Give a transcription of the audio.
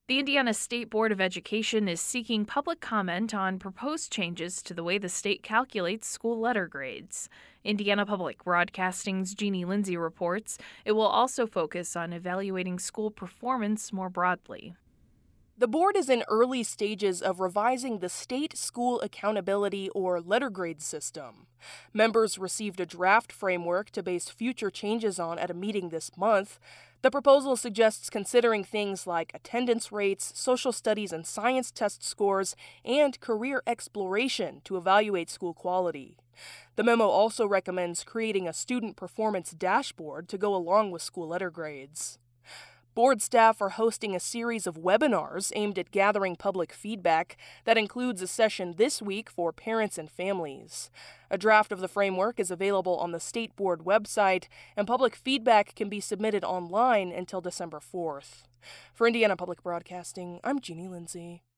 The Indiana State Board of Education is seeking public comment on proposed changes to the way the state calculates school letter grades. Indiana Public Broadcasting's Jeannie Lindsay reports it will also focus on evaluating school performance more broadly. The board is in early stages of revising the state school accountability or letter grade system. Members received a draft framework to base future changes on at a meeting this month. The proposal suggests considering things like attendance rates, social studies and science test scores, and career exploration to evaluate school quality. The memo also recommends creating a student performance dashboard to go along with school letter grades. Board staff are hosting a series of webinars aimed at gathering public feedback that includes a session this week for parents and families. A draft of the framework is available on the State Board website, and public feedback can be submitted online until December 4th. For Indiana Public Broadcasting, I'm Jeannie Lindsay.